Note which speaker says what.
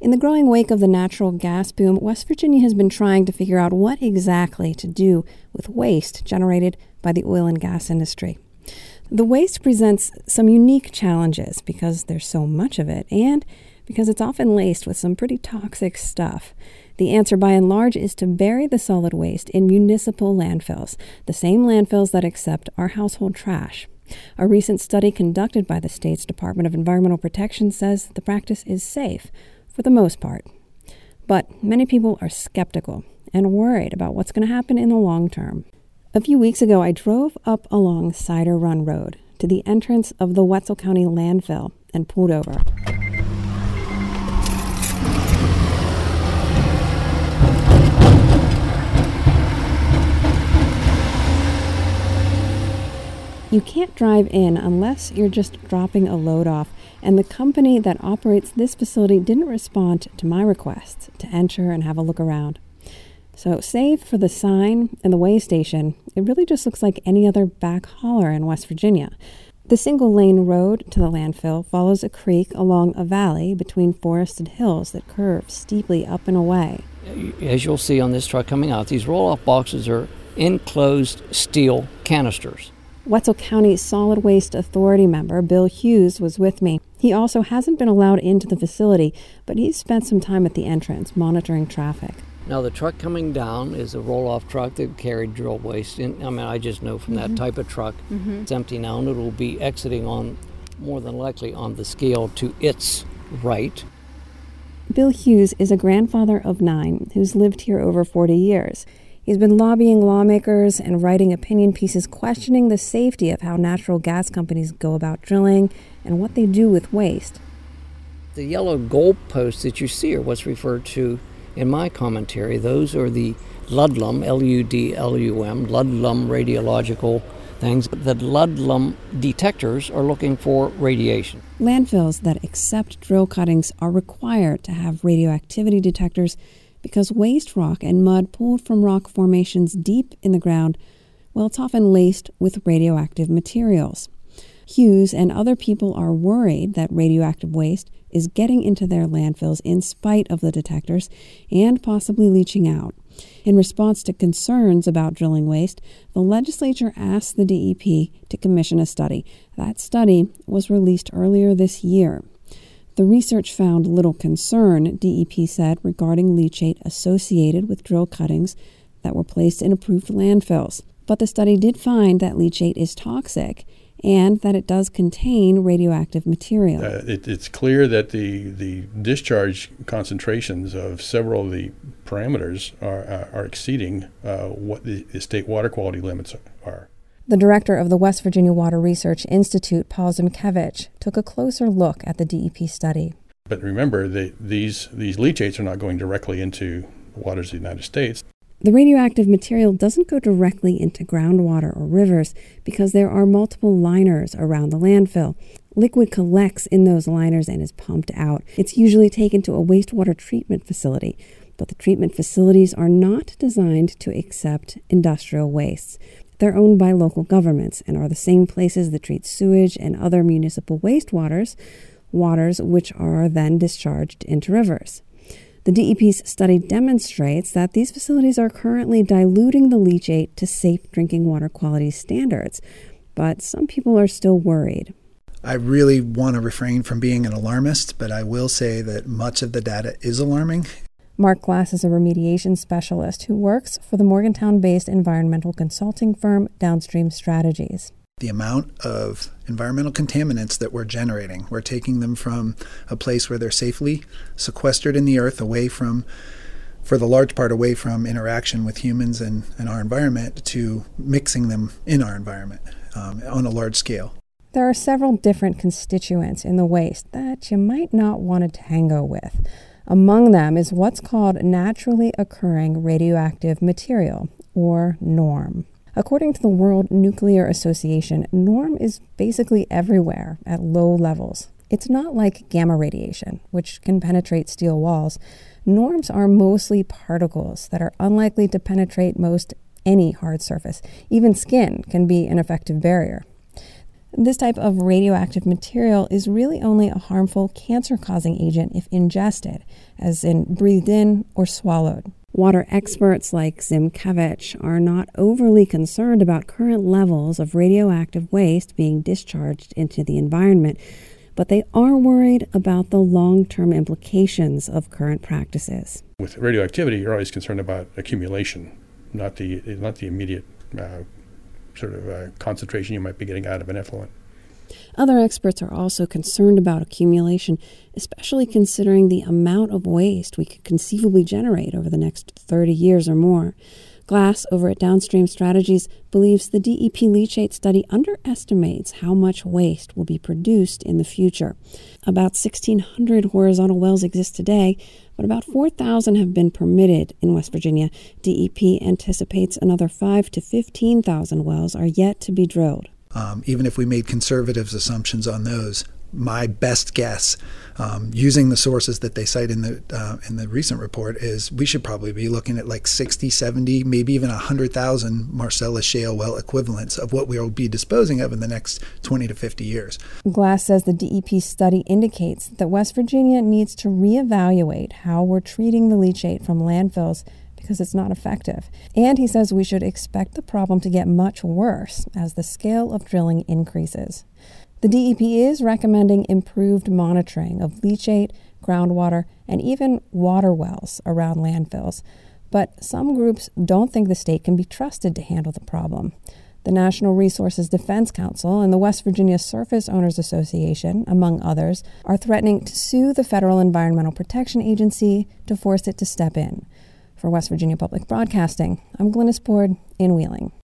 Speaker 1: In the growing wake of the natural gas boom, West Virginia has been trying to figure out what exactly to do with waste generated by the oil and gas industry. The waste presents some unique challenges because there's so much of it and because it's often laced with some pretty toxic stuff. The answer, by and large, is to bury the solid waste in municipal landfills, the same landfills that accept our household trash. A recent study conducted by the state's Department of Environmental Protection says the practice is safe, for the most part. But many people are skeptical and worried about what's going to happen in the long term. A few weeks ago, I drove up along Cider Run Road to the entrance of the Wetzel County landfill and pulled over. You can't drive in unless you're just dropping a load off, and the company that operates this facility didn't respond to my request to enter and have a look around. So, save for the sign and the weigh station, it really just looks like any other back hauler in West Virginia. The single-lane road to the landfill follows a creek along a valley between forested hills that curve steeply up and away.
Speaker 2: As you'll see on this truck coming out, these roll-off boxes are enclosed steel canisters.
Speaker 1: Wetzel County Solid Waste Authority member Bill Hughes was with me. He also hasn't been allowed into the facility, but he's spent some time at the entrance monitoring traffic.
Speaker 2: Now, the truck coming down is a roll-off truck that carried drill waste in. I just know from that type of truck. It's empty now, and it will be exiting on, more than likely, on the scale to its right.
Speaker 1: Bill Hughes is a grandfather of 9 who's lived here over 40 years. He's been lobbying lawmakers and writing opinion pieces questioning the safety of how natural gas companies go about drilling and what they do with waste.
Speaker 2: The yellow goalposts that you see are what's referred to in my commentary. Those are the Ludlum, Ludlum, Ludlum radiological things. The Ludlum detectors are looking for radiation.
Speaker 1: Landfills that accept drill cuttings are required to have radioactivity detectors because waste rock and mud pulled from rock formations deep in the ground, well, it's often laced with radioactive materials. Hughes and other people are worried that radioactive waste is getting into their landfills in spite of the detectors and possibly leaching out. In response to concerns about drilling waste, the legislature asked the DEP to commission a study. That study was released earlier this year. The research found little concern, DEP said, regarding leachate associated with drill cuttings that were placed in approved landfills. But the study did find that leachate is toxic and that it does contain radioactive material.
Speaker 3: It's clear that the discharge concentrations of several of the parameters are exceeding what the state water quality limits are.
Speaker 1: The director of the West Virginia Water Research Institute, Paul Zimkevich, took a closer look at the DEP study.
Speaker 3: But remember, these leachates are not going directly into the waters of the United States.
Speaker 1: The radioactive material doesn't go directly into groundwater or rivers because there are multiple liners around the landfill. Liquid collects in those liners and is pumped out. It's usually taken to a wastewater treatment facility, but the treatment facilities are not designed to accept industrial wastes. They're owned by local governments and are the same places that treat sewage and other municipal wastewaters, waters which are then discharged into rivers. The DEP's study demonstrates that these facilities are currently diluting the leachate to safe drinking water quality standards, but some people are still worried.
Speaker 4: I really want to refrain from being an alarmist, but I will say that much of the data is alarming.
Speaker 1: Mark Glass is a remediation specialist who works for the Morgantown-based environmental consulting firm Downstream Strategies.
Speaker 4: The amount of environmental contaminants that we're generating, we're taking them from a place where they're safely sequestered in the earth, away from, for the large part, away from interaction with humans and our environment, to mixing them in our environment on a large scale.
Speaker 1: There are several different constituents in the waste that you might not want to tango with. Among them is what's called naturally occurring radioactive material, or NORM. According to the World Nuclear Association, NORM is basically everywhere at low levels. It's not like gamma radiation, which can penetrate steel walls. NORMs are mostly particles that are unlikely to penetrate most any hard surface. Even skin can be an effective barrier. This type of radioactive material is really only a harmful cancer-causing agent if ingested, as in breathed in or swallowed. Water experts like Zimkevich are not overly concerned about current levels of radioactive waste being discharged into the environment, but they are worried about the long-term implications of current practices.
Speaker 3: With radioactivity, you're always concerned about accumulation, not the immediate concentration you might be getting out of an effluent.
Speaker 1: Other experts are also concerned about accumulation, especially considering the amount of waste we could conceivably generate over the next 30 years or more. Glass, over at Downstream Strategies, believes the DEP leachate study underestimates how much waste will be produced in the future. About 1,600 horizontal wells exist today, but about 4,000 have been permitted in West Virginia. DEP anticipates another 5,000 to 15,000 wells are yet to be drilled.
Speaker 4: Even if we made conservative assumptions on those, my best guess, using the sources that they cite in the recent report, is we should probably be looking at like 60, 70, maybe even 100,000 Marcellus shale well equivalents of what we will be disposing of in the next 20 to 50 years.
Speaker 1: Glass says the DEP study indicates that West Virginia needs to reevaluate how we're treating the leachate from landfills because it's not effective. And he says we should expect the problem to get much worse as the scale of drilling increases. The DEP is recommending improved monitoring of leachate, groundwater, and even water wells around landfills. But some groups don't think the state can be trusted to handle the problem. The National Resources Defense Council and the West Virginia Surface Owners Association, among others, are threatening to sue the Federal Environmental Protection Agency to force it to step in. For West Virginia Public Broadcasting, I'm Glynis Board in Wheeling.